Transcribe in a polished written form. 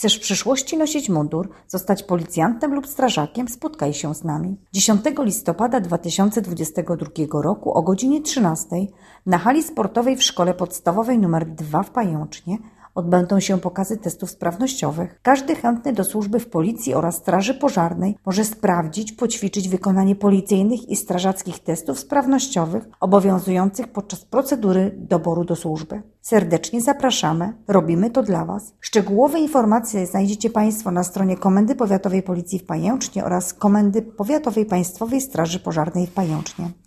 Chcesz w przyszłości nosić mundur, zostać policjantem lub strażakiem? Spotkaj się z nami. 10 listopada 2022 roku o godzinie 13 na hali sportowej w Szkole Podstawowej nr 2 w Pajęcznie odbędą się pokazy testów sprawnościowych. Każdy chętny do służby w Policji oraz Straży Pożarnej może sprawdzić, poćwiczyć wykonanie policyjnych i strażackich testów sprawnościowych obowiązujących podczas procedury doboru do służby. Serdecznie zapraszamy. Robimy to dla Was. Szczegółowe informacje znajdziecie Państwo na stronie Komendy Powiatowej Policji w Pajęcznie oraz Komendy Powiatowej Państwowej Straży Pożarnej w Pajęcznie.